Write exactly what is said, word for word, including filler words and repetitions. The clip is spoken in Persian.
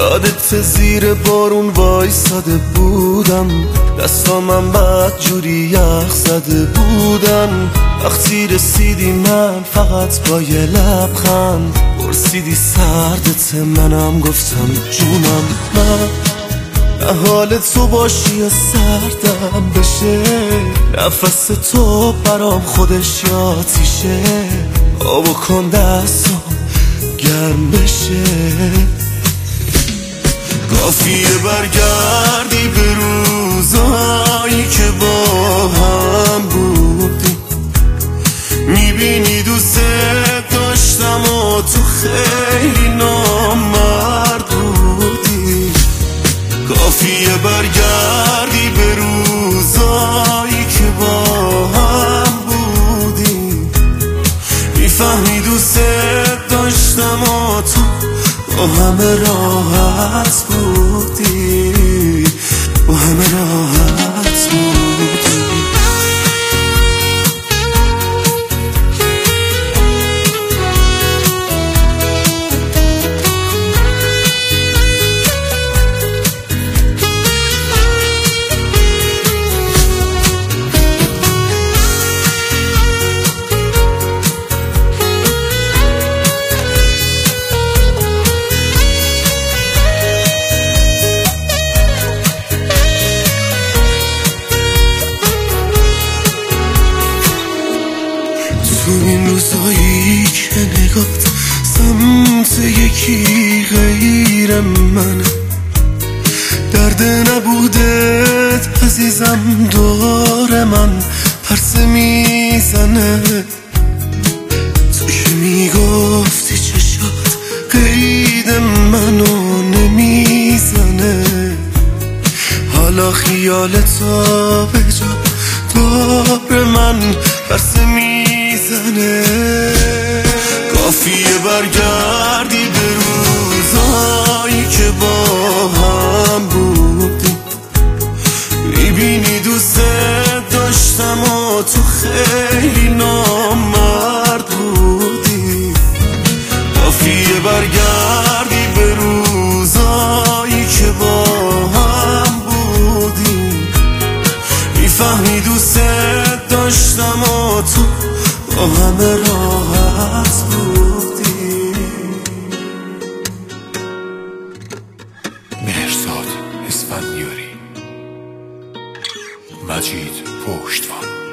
یادت زیر بارون وایساده بودم، دستامم بد جوری یخ زده بودن. وقتی رسیدی من فقط با یه لبخند پرسیدی سردت، منم گفتم جونم. من نه حال تو باشی یا سردم بشه، نفس تو برام خودش آتیشه. آبو کن دستام گرم بشه، کافیه برگردی به روزایی که با هم بودیم. میبینی دوست داشتم و تو خیلی نامرد بودی. کافیه برگردی به روزایی که با هم بودیم. میفهمی دوست داشتم و تو با همه راحت بودی، با همه راحت بودی. تو این روزایی که نگات سمت یکی غیر منه، درد نبودت عزیزم دور من پرسه میزنه. تو که میگفتی چشات قید منو نمیزنه، حالا خیالتا به جا دور من پرسه میزنه. کافیه برگردی به روزایی که با هم بودیم. میبینی دوست داشتم و تو خیلی نامرد بودی. کافیه برگردی به روزایی که با هم بودیم. میفهمی دوست داشتم و تو با همه راحت بودی. مهرزاد اسفندیاری، مجید پشتوان.